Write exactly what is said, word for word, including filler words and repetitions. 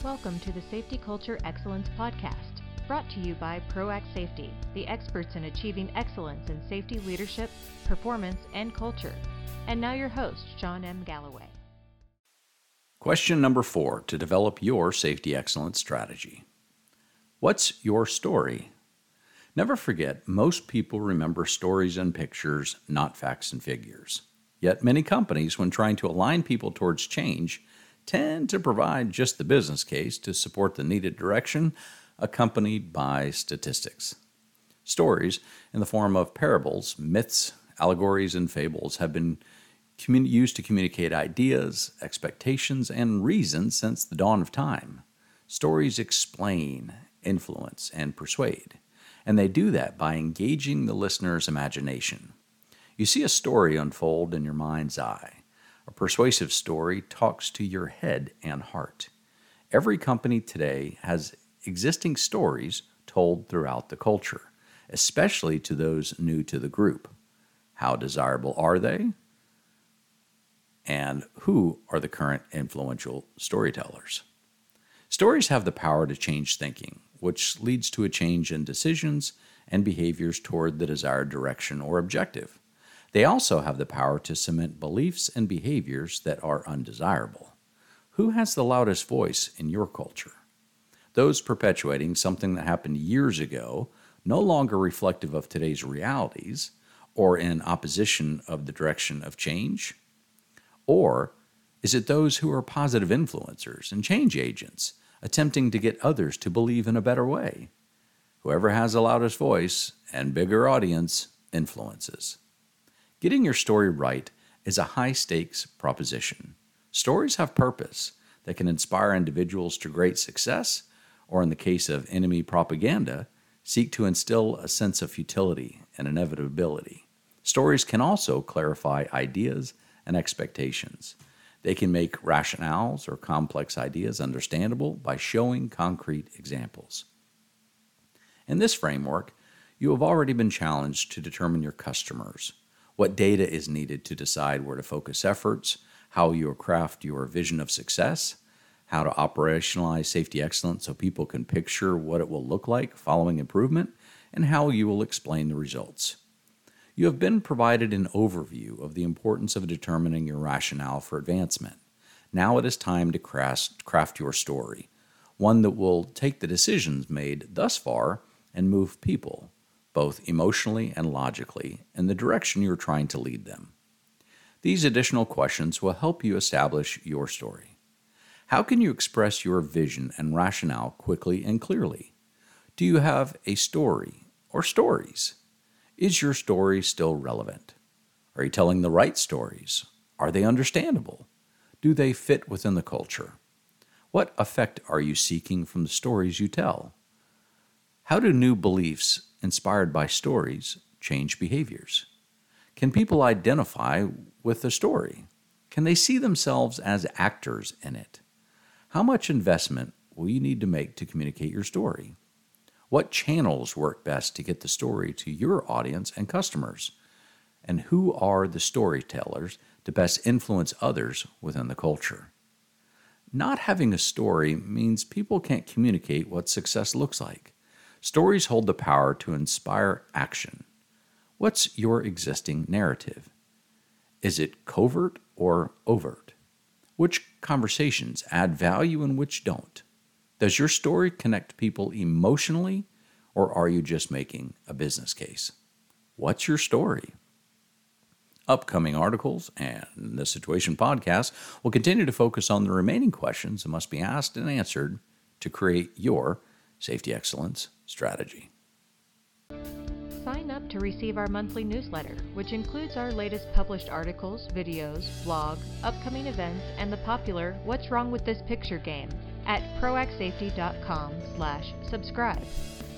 Welcome to the Safety Culture Excellence Podcast, brought to you by ProAct Safety, the experts in achieving excellence in safety leadership, performance, and culture. And now your host, John M. Galloway. Question number four to develop your safety excellence strategy. What's your story? Never forget, most people remember stories and pictures, not facts and figures. Yet many companies, when trying to align people towards change, tend to provide just the business case to support the needed direction, accompanied by statistics. Stories, in the form of parables, myths, allegories, and fables, have been commun- used to communicate ideas, expectations, and reasons since the dawn of time. Stories explain, influence, and persuade, and they do that by engaging the listener's imagination. You see a story unfold in your mind's eye. A persuasive story talks to your head and heart. Every company today has existing stories told throughout the culture, especially to those new to the group. How desirable are they? And who are the current influential storytellers? Stories have the power to change thinking, which leads to a change in decisions and behaviors toward the desired direction or objective. They also have the power to cement beliefs and behaviors that are undesirable. Who has the loudest voice in your culture? Those perpetuating something that happened years ago, no longer reflective of today's realities, or in opposition of the direction of change? Or is it those who are positive influencers and change agents, attempting to get others to believe in a better way? Whoever has the loudest voice and bigger audience influences. Getting your story right is a high-stakes proposition. Stories have purpose that can inspire individuals to great success, or in the case of enemy propaganda, seek to instill a sense of futility and inevitability. Stories can also clarify ideas and expectations. They can make rationales or complex ideas understandable by showing concrete examples. In this framework, you have already been challenged to determine your customers, what data is needed to decide where to focus efforts, how you will craft your vision of success, how to operationalize safety excellence so people can picture what it will look like following improvement, and how you will explain the results. You have been provided an overview of the importance of determining your rationale for advancement. Now it is time to craft your story, one that will take the decisions made thus far and move people, both emotionally and logically, in the direction you're trying to lead them. These additional questions will help you establish your story. How can you express your vision and rationale quickly and clearly? Do you have a story or stories? Is your story still relevant? Are you telling the right stories? Are they understandable? Do they fit within the culture? What effect are you seeking from the stories you tell? How do new beliefs inspired by stories change behaviors? Can people identify with the story? Can they see themselves as actors in it? How much investment will you need to make to communicate your story? What channels work best to get the story to your audience and customers? And who are the storytellers to best influence others within the culture? Not having a story means people can't communicate what success looks like. Stories hold the power to inspire action. What's your existing narrative? Is it covert or overt? Which conversations add value and which don't? Does your story connect people emotionally, or are you just making a business case? What's your story? Upcoming articles and the Situation Podcast will continue to focus on the remaining questions that must be asked and answered to create your safety excellence strategy. Sign up to receive our monthly newsletter, which includes our latest published articles, videos, blog, upcoming events, and the popular What's Wrong with This Picture game at proactsafety dot com slash subscribe.